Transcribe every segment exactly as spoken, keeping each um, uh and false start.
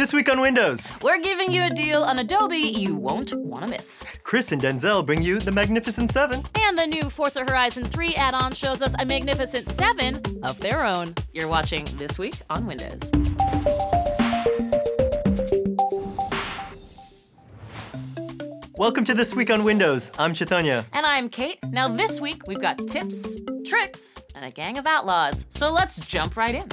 This week on Windows, we're giving you a deal on Adobe you won't want to miss. Chris and Denzel bring you the Magnificent Seven. And the new Forza Horizon three add-on shows us a magnificent seven of their own. You're watching This Week on Windows. Welcome to This Week on Windows. I'm Chaitanya. And I'm Kate. Now this week, we've got tips, tricks, and a gang of outlaws. So let's jump right in.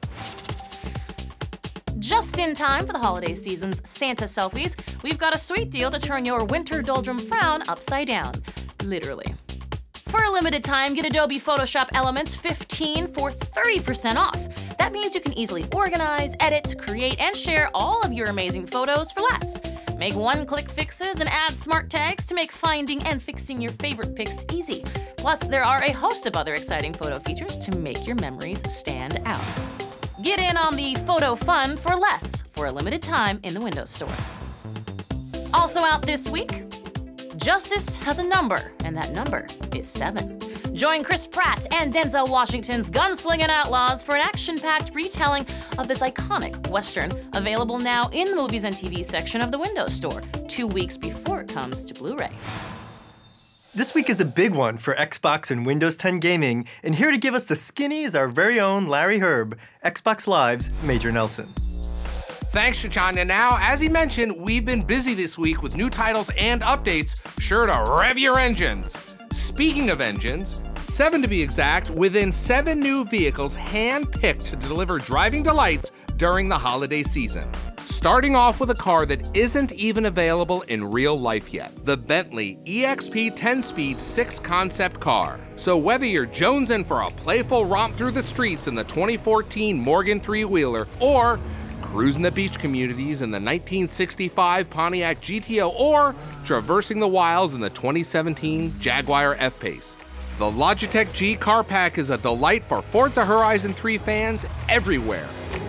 Just in time for the holiday season's Santa selfies, we've got a sweet deal to turn your winter doldrum frown upside down. Literally. For a limited time, get Adobe Photoshop Elements fifteen for thirty percent off. That means you can easily organize, edit, create, and share all of your amazing photos for less. Make one-click fixes and add smart tags to make finding and fixing your favorite pics easy. Plus, there are a host of other exciting photo features to make your memories stand out. Get in on the photo fun for less for a limited time in the Windows Store. Also out this week, Justice has a number, and that number is seven. Join Chris Pratt and Denzel Washington's gunslinging outlaws for an action-packed retelling of this iconic Western, available now in the movies and T V section of the Windows Store, two weeks before it comes to Blu-ray. This week is a big one for Xbox and Windows ten gaming, and here to give us the skinny is our very own Larry Herb, Xbox Live's Major Nelson. Thanks, Chaitanya. Now, as he mentioned, we've been busy this week with new titles and updates, sure to rev your engines. Speaking of engines, seven to be exact, within seven new vehicles hand-picked to deliver driving delights during the holiday season. Starting off with a car that isn't even available in real life yet, the Bentley E X P ten-speed six concept car. So whether you're jonesing for a playful romp through the streets in the twenty fourteen Morgan three-wheeler, or cruising the beach communities in the nineteen sixty-five Pontiac G T O, or traversing the wilds in the twenty seventeen Jaguar F-Pace, the Logitech G Car Pack is a delight for Forza Horizon three fans everywhere.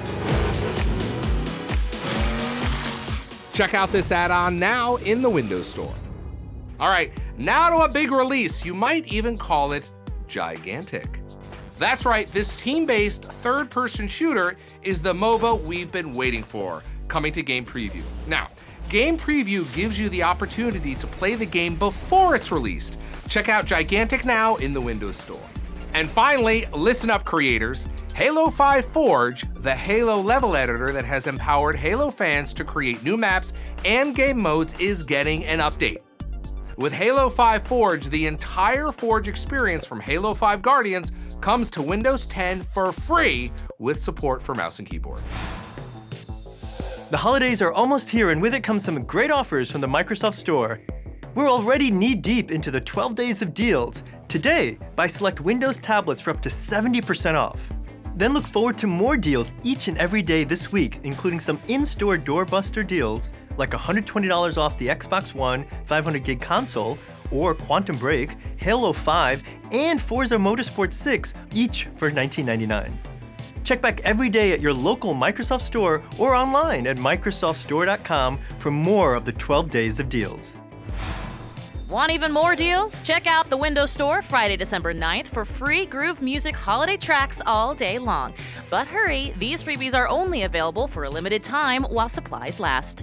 Check out this add-on now in the Windows Store. All right, now to a big release. You might even call it gigantic. That's right, this team-based third-person shooter is the MOBA we've been waiting for, coming to Game Preview. Now, Game Preview gives you the opportunity to play the game before it's released. Check out Gigantic now in the Windows Store. And finally, listen up, creators. Halo five Forge, the Halo level editor that has empowered Halo fans to create new maps and game modes, is getting an update. With Halo five Forge, the entire Forge experience from Halo five Guardians comes to Windows ten for free with support for mouse and keyboard. The holidays are almost here, and with it comes some great offers from the Microsoft Store. We're already knee-deep into the twelve days of deals. Today, buy select Windows tablets for up to seventy percent off. Then look forward to more deals each and every day this week, including some in-store doorbuster deals like one hundred twenty dollars off the Xbox One five hundred gig console, or Quantum Break, Halo five, and Forza Motorsport six, each for nineteen ninety-nine. Check back every day at your local Microsoft Store or online at Microsoft Store dot com for more of the twelve days of deals. Want even more deals? Check out the Windows Store Friday, December ninth for free Groove Music holiday tracks all day long. But hurry, these freebies are only available for a limited time while supplies last.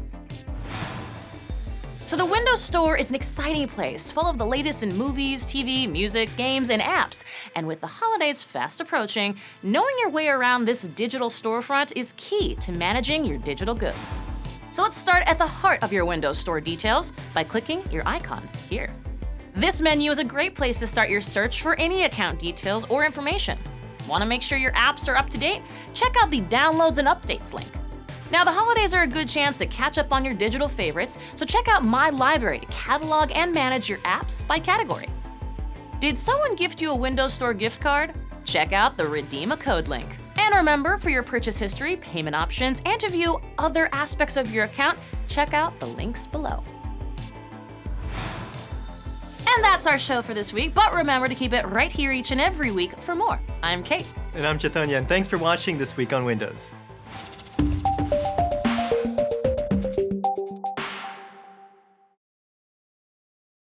So the Windows Store is an exciting place full of the latest in movies, T V, music, games, and apps. And with the holidays fast approaching, knowing your way around this digital storefront is key to managing your digital goods. So let's start at the heart of your Windows Store details by clicking your icon here. This menu is a great place to start your search for any account details or information. Want to make sure your apps are up to date? Check out the Downloads and Updates link. Now, the holidays are a good chance to catch up on your digital favorites, so check out My Library to catalog and manage your apps by category. Did someone gift you a Windows Store gift card? Check out the Redeem a Code link. And remember, for your purchase history, payment options, and to view other aspects of your account, check out the links below. And that's our show for this week, but remember to keep it right here each and every week for more. I'm Kate. And I'm Chaitanya, and thanks for watching This Week on Windows.